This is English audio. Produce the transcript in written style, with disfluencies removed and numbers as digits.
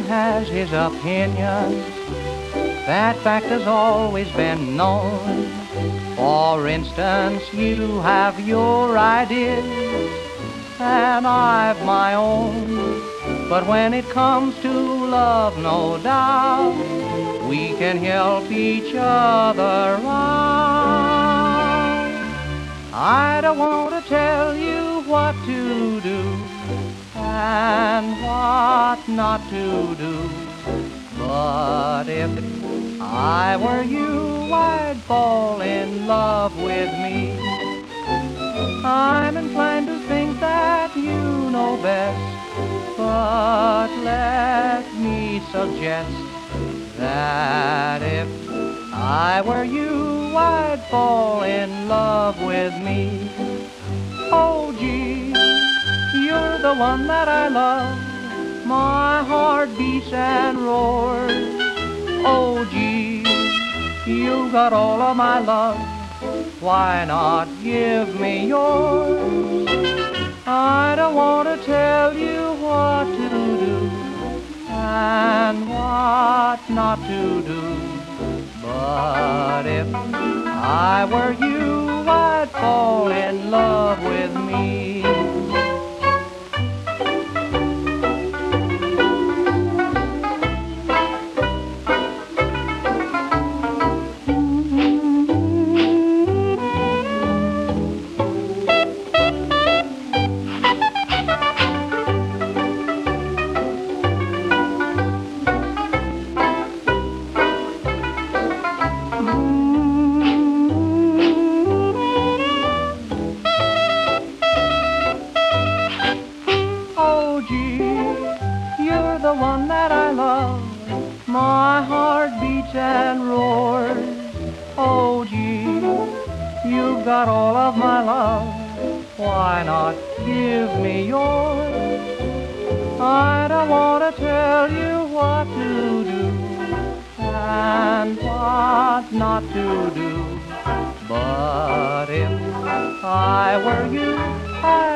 has his opinions. That fact has always been known. For instance, you have your ideas and I've my own. But when it comes to love, no doubt, we can help each other out. I don't want to tell you what to do and what not to do, but if I were you, I'd fall in love with me. I'm inclined to think that you know best, but let me suggest that if I were you, I'd fall in love with me. Oh gee, you're the one that I love. My heart beats and roars. Oh gee, you got all of my love. Why not give me yours? I don't want to tell you what to do and what not to do, but if I were you, I'd fall in love with me. Oh gee, you're the one that I love. My heart beats and roars. Oh gee, you've got all of my love. Why not give me yours? I don't want to tell you what to do and what not to do, but if I were you,